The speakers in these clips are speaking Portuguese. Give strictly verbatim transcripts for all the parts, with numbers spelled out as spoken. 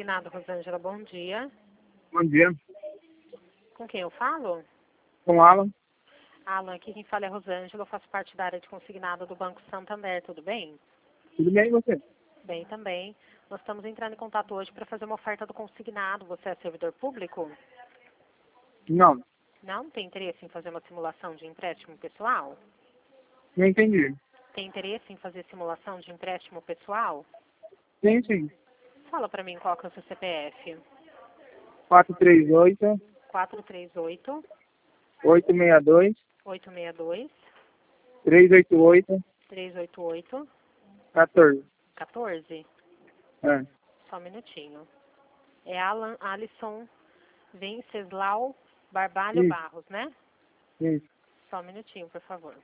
Consignado, Rosângela, bom dia. Bom dia. Com quem eu falo? Com Alan. Alan, aqui quem fala é Rosângela, eu faço parte da área de consignado do Banco Santander, tudo bem? Tudo bem e você? Bem também. Nós estamos entrando em contato hoje para fazer uma oferta do consignado. Você é servidor público? Não. Não? Tem interesse em fazer uma simulação de empréstimo pessoal? Não entendi. Tem interesse em fazer simulação de empréstimo pessoal? Sim, sim. Fala para mim qual que é o seu C P F. quatro três oito, quatro três oito, oito seis dois, oito seis dois, três oito oito, três oito oito, quatorze. quatorze. É. Só um minutinho. É Alan Alisson Venceslau Barbalho Isso, Barros, né? isso. Só um minutinho, por favor.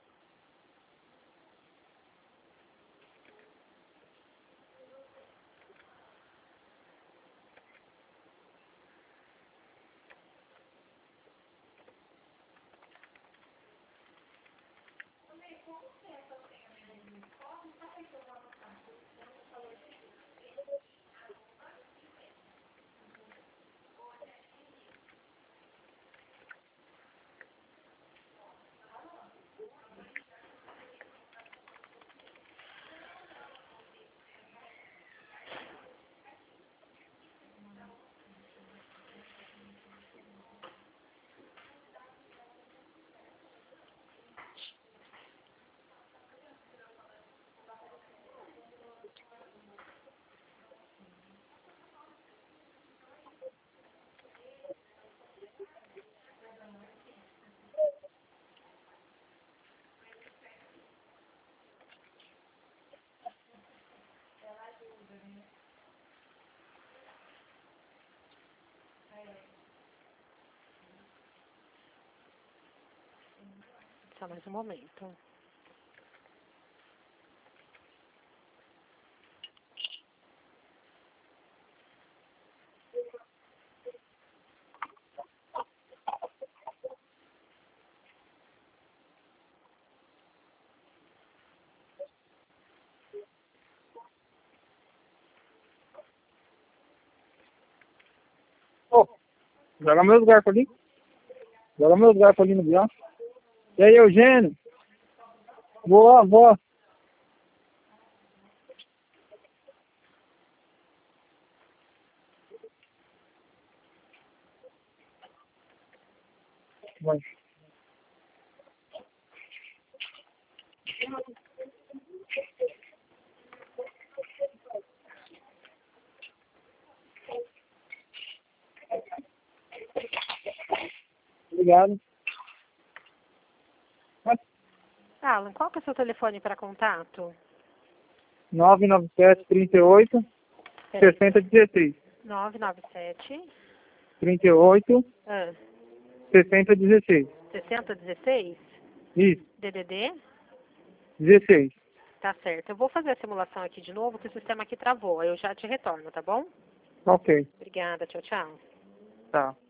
Só mais um momento. Ô, joga meus garfos ali. Joga meus garfos ali no bião. E aí, Eugênio? Boa, boa. Vai. Obrigado. Alan, qual que é o seu telefone para contato? nove nove sete, trinta e oito, Peraí. sessenta dezesseis. nove nove sete, trinta e oito, ah, sessenta dezesseis. sessenta dezesseis, Isso, D D D? dezesseis. Tá certo. Eu vou fazer a simulação aqui de novo, que o sistema aqui travou. Aí eu já te retorno, tá bom? Ok, Obrigada. Tchau, tchau. tá.